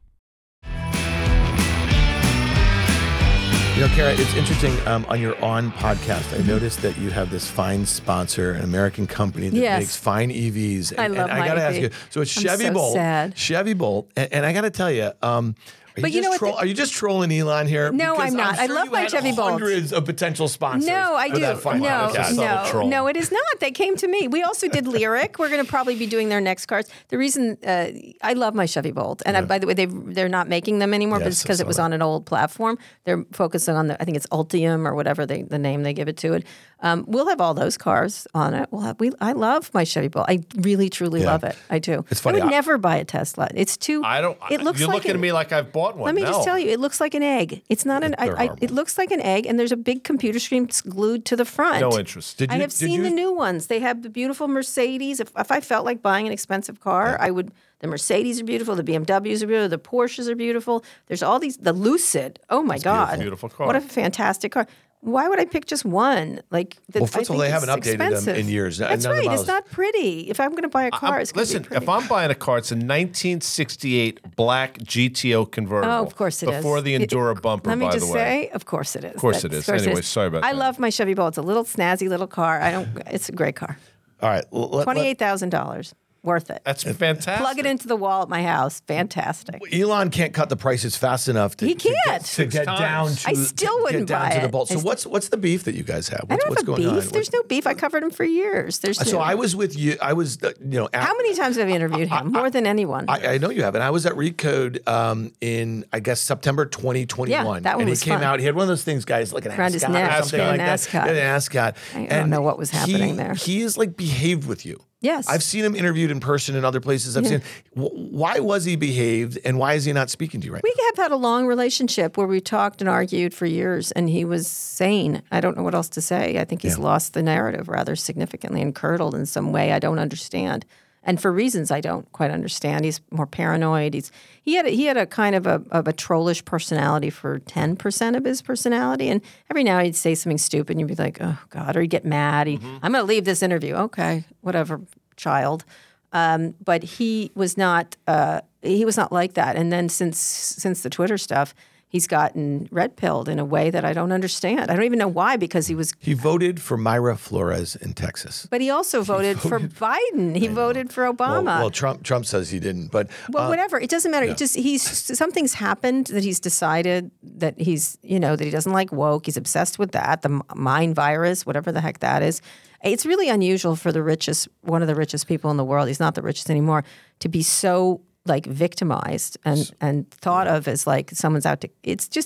You know, Kara, it's interesting. Um, on your On podcast, I noticed that you have this fine sponsor, an American company that Yes. makes fine E Vs. And, I love and I my gotta E V. ask you. So it's I'm Chevy so Bolt. sad. Chevy Bolt, and, and I got to tell you. Um, Are But you, you know just what troll, the- are you just trolling Elon here? No, Because I'm not. I sure love you my had Chevy Bolt. Hundreds of potential sponsors. No, I for do. that fine No, podcast. no, troll. no, it is not. They came to me. We also did Lyric. We're going to probably be doing their next cars. The reason uh, I love my Chevy Bolt, and I, by the way, they they're not making them anymore, but Yes, it's I because saw it was that. on an old platform. They're focusing on the, I think it's Ultium or whatever they, the name they give it to it. Um, we'll have all those cars on it. We'll have. We. I love my Chevy Bolt. I really, truly Yeah. love it. I do. It's funny, I would I- never buy a Tesla. It's too. I don't. It looks you're like looking it- at me like I've bought one. Let me no. just tell you, it looks like an egg. It's not an. I, They're I, horrible. it looks like an egg, and there's a big computer screen glued to the front. No interest. Did I you- have did seen you- the new ones. They have the beautiful Mercedes. If, if I felt like buying an expensive car, I would. The Mercedes are beautiful. The B M Ws are beautiful. The Porsches are beautiful. There's all these. The Lucid. Oh my God! beautiful car. What a fantastic car. Why would I pick just one? Like, the, Well, first I of all, think they haven't it's updated them expensive. in years. That's None of the right. It's models- not pretty. If I'm going to buy a car, I'm- it's going to listen, be pretty. if I'm buying a car, it's a nineteen sixty-eight black G T O convertible. Oh, of course it is. Before the It- Endura bumper, Let me by just the way. say, of course it is. Of course it is. Anyway, sorry about I that. love my Chevy Bolt. It's a little snazzy little car. I don't. It's a great car. All right. l- let- Twenty-eight thousand dollars. Worth it. That's fantastic. Plug it into the wall at my house. Fantastic. let- Elon can't cut the prices fast enough. To, He to get- can't. to get, Six times. down to. I still to wouldn't get down buy to the it. Bolt. I So st- what's what's the beef that you guys have? I What's, don't what's have a going beef. on? There's no beef. I covered him for years. There's So no- I was with you. I was, uh, you know, at- How many times have you interviewed him? More than anyone. I, I know you have, and I was at Recode um, in I guess September twenty twenty-one. Yeah, that one and was he came fun. out. He had one of those things, guys, like an Around his ascot neck. or something Yeah, like an that. ascot. Yeah, an ascot. I don't And know what was happening he, there. He is like behaved with you. Yes. I've seen him interviewed in person in other places. I've seen. W- why was he behaved, and why is he not speaking to you right We have had a long relationship where we talked and argued for years, and he was sane. I don't know what else to say. I think he's lost the narrative rather significantly and curdled in some way I don't understand, and for reasons I don't quite understand. He's more paranoid. He's he had a, he had a kind of a of a trollish personality for ten percent of his personality, and every now and he'd say something stupid, and you'd be like, oh God, or he'd get mad. He, I'm going to leave this interview. Okay, whatever, child. Um, but he was not uh, he was not like that. And then since since the Twitter stuff, he's gotten red pilled in a way that I don't understand. I don't even know why, because he was. He voted for Myra Flores in Texas. But he also voted, for Biden. He voted for Obama. Well, well, Trump Trump says he didn't, but Well, uh, whatever. It doesn't matter. It just he's something's happened that he's decided that he's you know that he doesn't like woke. He's obsessed with that, the m- mind virus, whatever the heck that is. It's really unusual for the richest, one of the richest people in the world. He's not the richest anymore, to be so like victimized and and thought of as like someone's out to. It's just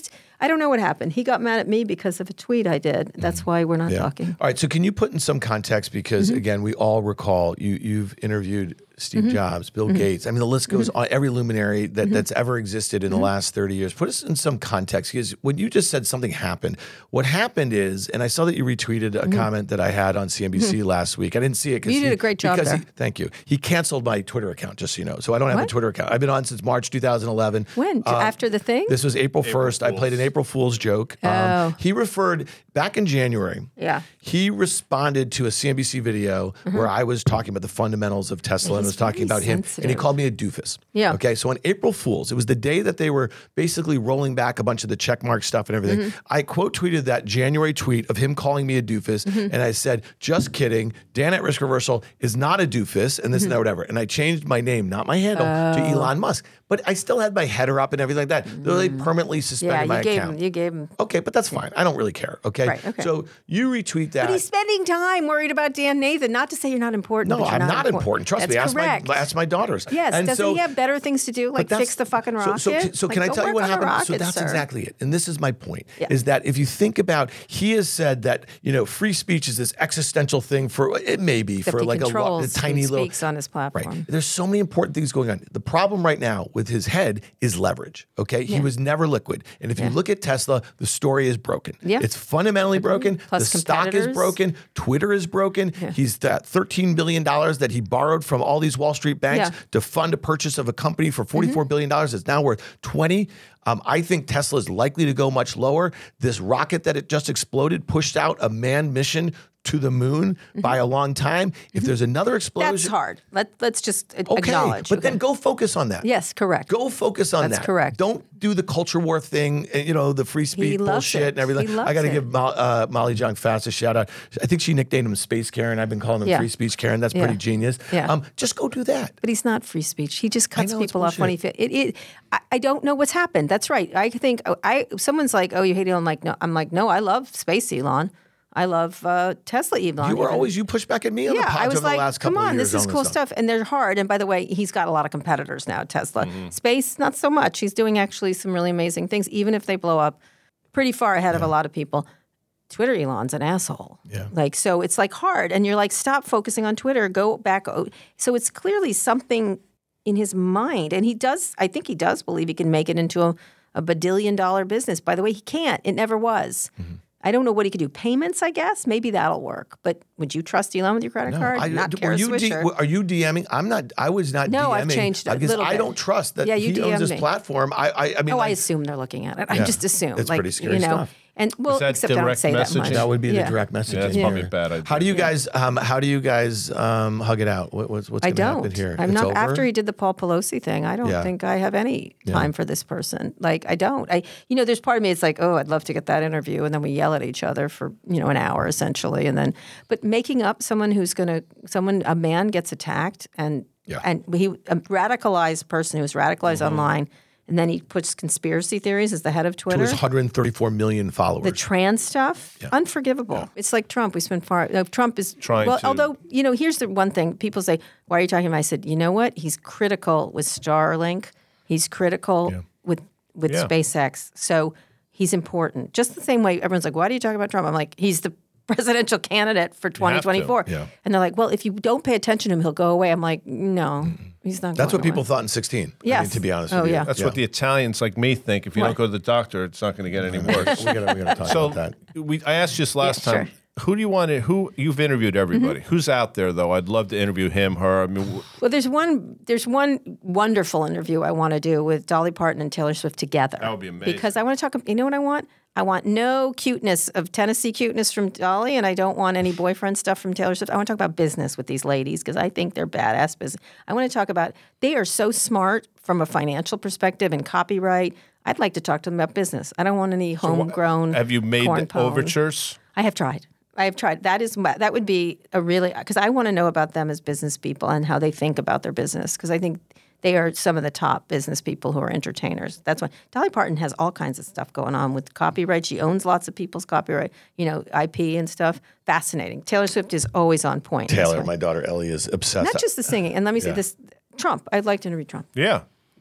I don't know what happened. He got mad at me because of a tweet I did. That's why we're not Yeah. talking. All right. So can you put in some context? Because Mm-hmm. again, we all recall you, you've interviewed Steve Mm-hmm. Jobs, Bill Gates. I mean, the list goes on. Every luminary that, that's ever existed in the last thirty years. Put us in some context, because when you just said something happened, what happened is, and I saw that you retweeted a comment that I had on C N B C last week. I didn't see it. 'cause You did he- a great job because there. He, thank you. He canceled my Twitter account, just so you know. So I don't have a What? Twitter account. I've been on since March two thousand eleven. When? After the thing? This was April first. I played an Fools. April Fool's joke. Um, Oh. he referred back in January. Yeah. He responded to a C N B C video where I was talking about the fundamentals of Tesla and He's was talking very about him, and he sensitive. called me a doofus. Yeah. Okay. So on April Fool's, it was the day that they were basically rolling back a bunch of the checkmark stuff and everything. Mm-hmm. I quote tweeted that January tweet of him calling me a doofus, Mm-hmm. and I said, "Just kidding. Dan at Risk Reversal is not a doofus," and this and that, whatever. And I changed my name, not my handle, to Oh. Elon Musk. But I still had my header up and everything like that. They permanently suspended Mm. Yeah, my you gave account. him. You gave him. Okay, but that's fine. I don't really care. Okay. Right, okay. So you retweet that. But he's spending time worried about Dan Nathan. Not to say you're not important. no, but you're I'm not, not important. Trust That's me. Ask correct. my ask my daughters. Yes. And doesn't so, he have better things to do, but like that's- fix the fucking so- rocket? So, so, Like, can I go tell you work what on the happened? so rocket, that's sir. exactly it. And this is my point: Yeah. is that if you think about, he has said that you know free speech is this existential thing for it may be Except for he like a, lo- a controls tiny who little. speaks on his platform. Right. There's so many important things going on. The problem right now with his head is leverage. Okay. He Yeah. was never liquid. And if you Yeah. look at Tesla, the story is broken. Yeah. It's fundamentally broken. Plus the stock is competitors. broken. Twitter is broken. He's that thirteen billion dollars that he borrowed from all these Wall Street banks Yeah. Mm-hmm. to fund a purchase of a company for forty-four billion dollars. It's now worth twenty. Um, I think Tesla is likely to go much lower. This rocket that it just exploded pushed out a manned mission to the moon by a long time. If there's another explosion, That's hard. Let, let's just a- okay, acknowledge. but okay. then go focus on that. Yes, correct. Go focus on That's that. correct. Don't do the culture war thing, uh, you know, the free speech loves bullshit it. and everything. He loves I got to it. give Mo- uh, Molly Jong Fast a shout out. I think she nicknamed him Space Karen. I've been calling him Yeah. Free Speech Karen. That's Yeah. pretty genius. Yeah. Um, just go do that. But he's not free speech. He just cuts know, it's people off when he bullshit. fit. It, it, I, I don't know what's happened. That's right. I think oh, I. Someone's like, "Oh, you hate Elon?" I'm like, no. I'm like, no. I love space Elon. I love uh, Tesla Elon. You were even. always, you push back at me on Yeah, the I pods was over like, the last come couple on, of years. this is cool stuff. And they're hard. And by the way, he's got a lot of competitors now at Tesla. Mm-hmm. Space, not so much. He's doing actually some really amazing things, even if they blow up pretty far ahead of a lot of people. Twitter Elon's an asshole. Yeah. Like, so it's like hard. And you're like, stop focusing on Twitter, go back. oh. So it's clearly something in his mind. And he does, I think he does believe he can make it into a, a badillion dollar business. By the way, he can't. It never was. Mm-hmm. I don't know what he could do. Payments, I guess. Maybe that'll work. But would you trust Elon with your credit card? I, Not were Kara you D- Swisher. are you DMing? I'm not. I was not. No, DMing I've changed a because little I bit. don't trust that Yeah, you he owns D M'd this me. platform. I, I, I mean, Oh, I like, assume they're looking at it. I Yeah. just assume. It's like, pretty scary you know, stuff. And well, that except I don't direct say that messaging? much. that would be Yeah. the direct message. Yeah, that's probably a bad idea. How do you guys? Um, how do you guys um, hug it out? What, what's what's I going to happen don't. here? I'm It's not. over? After he did the Paul Pelosi thing, I don't Yeah. think I have any time for this person. Like I don't. I, you know, there's part of me. It's like, oh, I'd love to get that interview, and then we yell at each other for you know an hour essentially, and then. But making up someone who's going to, someone, a man gets attacked, and Yeah. and he a radicalized person who's radicalized Mm-hmm. online, and then he puts conspiracy theories as the head of To Twitter. his one hundred thirty-four million followers. The trans stuff, unforgivable. It's like Trump. We spent far. No, Trump is Trying well. to- Although you know, here's the one thing people say: "Why are you talking about?" I said, "You know what? He's critical with Starlink. He's critical with with Yeah. SpaceX. So he's important. Just the same way everyone's like, "Why do you talk about Trump?" I'm like, "He's the presidential candidate for twenty twenty-four." Yeah. And they're like, "Well, if you don't pay attention to him, he'll go away." I'm like, "No, he's not." That's going what people away. thought in sixteen. I mean, Yes. to be honest Oh, with you. yeah. That's what the Italians like me think. If you don't What? go to the doctor, it's not going to get any worse. we gotta, we gotta talk So about that. we, I asked you this last Yeah, time. sure. Who do you want to? Who you've interviewed everybody? Mm-hmm. Who's out there though? I'd love to interview him, her. I mean, w- Well, there's one. There's one wonderful interview I want to do with Dolly Parton and Taylor Swift together. That would be amazing. Because I want to talk. You know what I want? I want no cuteness of Tennessee cuteness from Dolly, and I don't want any boyfriend stuff from Taylor Swift. I want to talk about business with these ladies because I think they're badass business. I want to talk about they are so smart from a financial perspective and copyright. I'd like to talk to them about business. I don't want any homegrown. have you made corn pone. overtures? I have tried. I have tried. That is my- that would be a really because I want to know about them as business people and how they think about their business because I think they are some of the top business people who are entertainers. That's why Dolly Parton has all kinds of stuff going on with copyright. She owns lots of people's copyright, you know, I P and stuff. Fascinating. Taylor Swift is always on point. That's Taylor, why. my daughter Ellie is obsessed. Not just the singing. And let me say Yeah. this: Trump. I'd like to interview Trump. Yeah.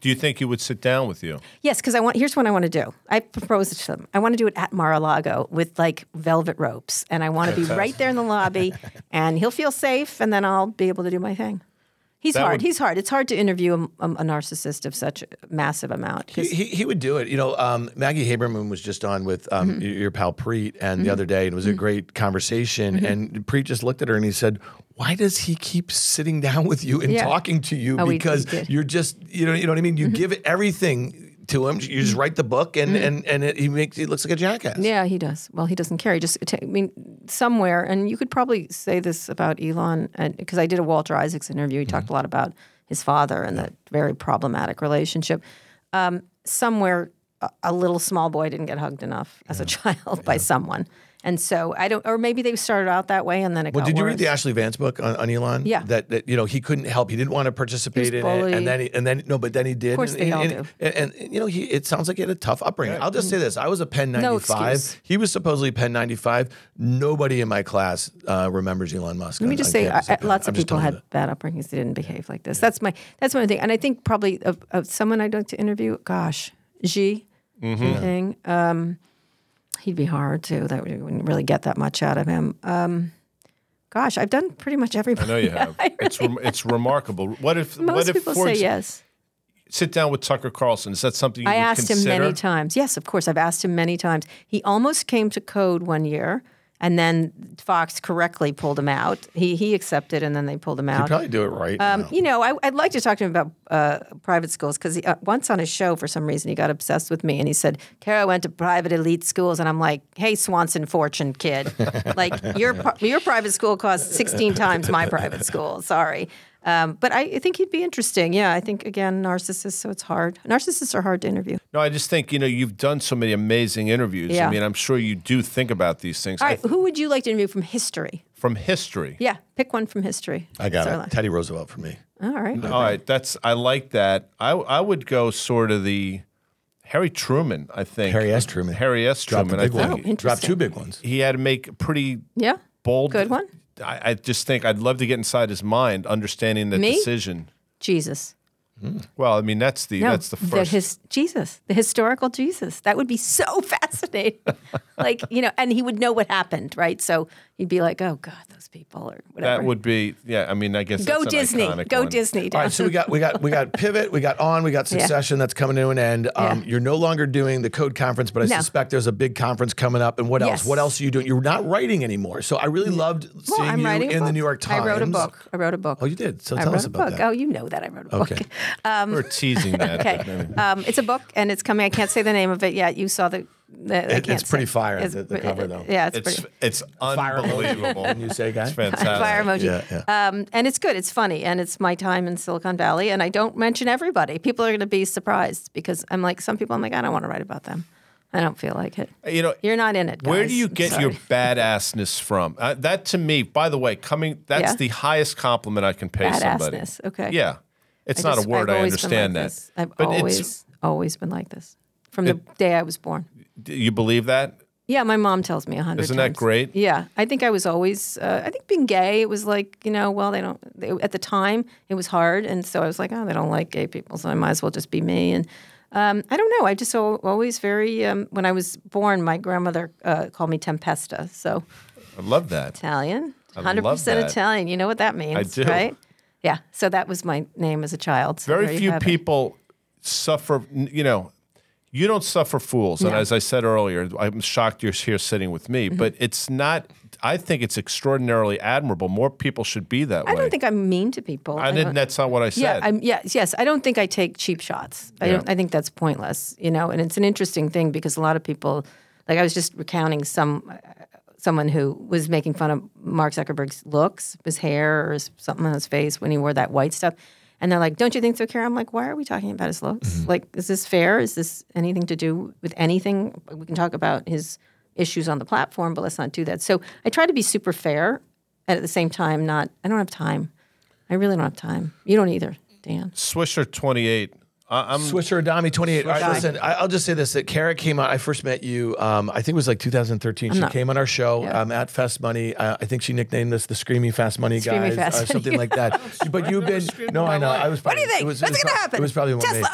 Do you think he would sit down with you? Yes, because I want. Here's what I want to do. I proposed it to them. I want to do it at Mar-a-Lago with like velvet ropes, and I want to be right there in the lobby, and he'll feel safe, and then I'll be able to do my thing. He's That hard. would- He's hard. It's hard to interview a, a, a narcissist of such a massive amount. He, he, he would do it. You know, um, Maggie Haberman was just on with um, Mm-hmm. your, your pal Preet and the other day, and it was a great conversation. Mm-hmm. And Preet just looked at her and he said, "Why does he keep sitting down with you and Yeah. talking to you? Oh, he- he because did. you're just, you know, you know what I mean. You give it everything to him. You just write the book, and and and it, he makes he looks like a jackass. Mm-hmm. Yeah, he does. Well, he doesn't care. He just, I mean, somewhere, and you could probably say this about Elon, because I did a Walter Isaacs interview. He talked a lot about his father and the very problematic relationship. Um, somewhere, a, a little small boy didn't get hugged enough as a child by someone. And so I don't, or maybe they started out that way and then it Well, got did you worse. read the Ashley Vance book on, on Elon? Yeah. That, that you know he couldn't help. He didn't want to participate He in was it, bullied. and then he, and then no, but then he did. Of course and, they and, all and, do. And, and, you know, he it sounds like he had a tough upbringing. I'll just say this: I was a Penn No ninety-five. excuse. He was supposedly Penn ninety-five. Nobody in my class uh, remembers Elon Musk. Let me on- just on say, campus I, like that. lots I'm of just people telling had you that. bad upbringings. They didn't behave like this. That's my that's my thing. And I think probably of, of someone I'd like to interview, gosh, Xi Jinping, um, he'd be hard too. That we wouldn't really get that much out of him. Um, gosh, I've done pretty much everybody. I know you have. I It's really- rem- it's remarkable. What if most what if people for say ex- yes. sit down with Tucker Carlson? Is that something you I would asked consider? him many times. Yes, of course, I've asked him many times. He almost came to Code one year, and then Fox correctly pulled him out. He he accepted, and then they pulled him He'd out. probably do it right. Um, now. you know, I, I'd like to talk to him about uh, private schools because uh, once on his show, for some reason, he got obsessed with me and he said, "Kara went to private elite schools," and I'm like, "Hey, Swanson Fortune kid, like your pri- your private school costs sixteen times my private school. Sorry." Um, but I, I think he'd be interesting. Yeah, I think again, narcissists. So it's hard. Narcissists are hard to interview. No, I just think you know you've done so many amazing interviews. Yeah. I mean, I'm sure you do think about these things. All I right, th- who would you like to interview from history? from history. Yeah, pick one from history. I got Sorry, it. Lon. Teddy Roosevelt for me. All right. All right, that's I like that. I I would go sort of the Harry Truman. I think Harry S. Truman. Harry S. Dropped Truman. a I big think Oh, one. interesting. Dropped two big ones. he had to make a pretty Yeah. bold. Good one. I, I just think I'd love to get inside his mind, understanding the Me? decision. Jesus. Well, I mean that's the No, that's the first. his Jesus, the historical Jesus. That would be so fascinating. Like, you know, and he would know what happened, right? So he'd be like, "Oh God, those people," or whatever. that would be yeah. I mean, I guess go that's an Disney, iconic go one. Disney. All right, so we got we got we got Pivot, we got On, we got Succession that's coming to an end. Um, Yeah. You're no longer doing the Code Conference, but I No. suspect there's a big conference coming up. And what Yes. else? What else are you doing? You're not writing anymore. So I really loved Well, seeing I'm you writing a in the book. New York Times. I wrote a book. I wrote a book. Oh, you did. So I tell wrote us a about book. that. Oh, you know that I wrote a book. Okay. We're teasing that. Uh, but anyway. Um, it's a book, and it's coming. I can't say the name of it yet. You saw the. the I It- can't it's pretty say. fire, It's- the- the cover, though. Yeah, it's, It's pretty. it's unbelievable. Can you say, guy? It's fantastic. Fire emoji. Yeah, yeah. Um, and it's good. It's funny. And it's my time in Silicon Valley. And I don't mention everybody. People are going to be surprised because I'm like, some people, I'm like, I don't want to write about them. I don't feel like it. You know, You're not in it, where guys. do you I'm get sorry. your badassness from? Uh, that to me, by the way, coming that's Yeah. the highest compliment I can pay somebody. Badassness. Okay. Yeah. It's I not just- a word. I've I always been understand like that. this. I've but always, it's always been like this from the It- day I was born. do you believe that? Yeah, my mom tells me a hundred times. Isn't that great? Yeah, I think I was always. Uh, I think being gay, it was like you know, well, they don't. They, at the time, it was hard, and so I was like, oh, they don't like gay people, so I might as well just be me. And um, I don't know. I just al- always very. Um, when I was born, my grandmother uh, called me Tempesta, so I love that. Italian, I hundred love percent that. Italian. You know what that means, do. right? Yeah. So that was my name as a child. So Very there you few have it. people suffer, you know, you don't suffer fools. And No. as I said earlier, I'm shocked you're here sitting with me, Mm-hmm. but it's not, I think it's extraordinarily admirable. More people should be that I way. don't think I'm mean to people. I don't- didn't, that's not what I Yeah, said. I'm, yes, yes. I don't think I take cheap shots. I, Yeah. don't, I think that's pointless, you know. And it's an interesting thing because a lot of people, like I was just recounting some, uh, someone who was making fun of Mark Zuckerberg's looks, his hair or his, something on his face when he wore that white stuff, and they're like, "Don't you think so, Kara?" I'm like, "Why are we talking about his looks? Mm-hmm. Like, is this fair? Is this anything to do with anything? We can talk about his issues on the platform, but let's not do that." So I try to be super fair, and at the same time, not. I don't have time. I really don't have time. You don't either, Dan. Swisher twenty-eight. I, I'm Swisher Adami twenty-eight. All right, Guy. listen, I, I'll just say this: that Kara came on. I first met you. Um, I think it was like two thousand thirteen. She not- came on our show Yeah. um, at Fast Money. Uh, I think she nicknamed us the Screamy Fast Money Screamy guys, Fast or Money. something like that. But you've been no, I know. I was. What do you Probably, think? It was, What's it was going to prob- happen? It was probably more Tesla me. up or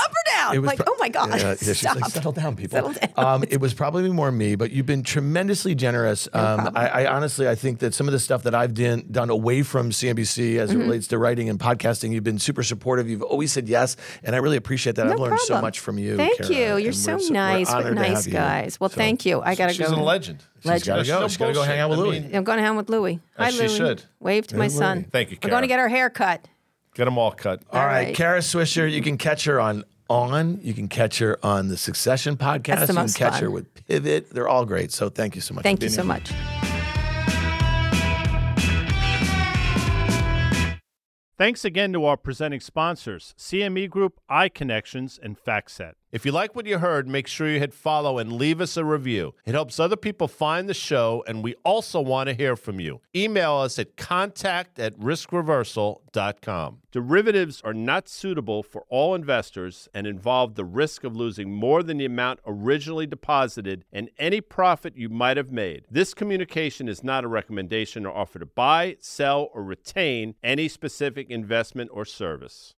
down. It was Like, pro- oh my God, Yeah, yeah, she's stop. like, settle down, people. Settle down. Um, it was probably more me, but you've been tremendously generous. No um, problem. I, I honestly, I think that some of the stuff that I've done, done away from C N B C as Mm-hmm. it relates to writing and podcasting, you've been super supportive. You've always said yes, and I really appreciate that. No I've learned so problem. much from you. Thank Kara, you. You're and so we're we're nice. What honored to nice have you. guys. Well, So, thank you. I gotta She's go. a legend. She's got to go. No She's got to go bullshit. hang out with I Louis. mean- I'm going to hang with Louie. Hi, As she Louie. should. Wave to my Hey, son. Louie. Thank you, We're going to Kara. get our hair cut. Get them all cut. All right, right. Kara Swisher, you can catch her on On. You can catch her on the Succession podcast. That's the you most can catch fun. her with Pivot. They're all great. So thank you so much. Thank for you being so here. much. Thanks again to our presenting sponsors, C M E Group, iConnections, and FactSet. If you like what you heard, make sure you hit follow and leave us a review. It helps other people find the show, and we also want to hear from you. Email us at contact at risk reversal dot com. Derivatives are not suitable for all investors and involve the risk of losing more than the amount originally deposited and any profit you might have made. This communication is not a recommendation or offer to buy, sell, or retain any specific investment or service.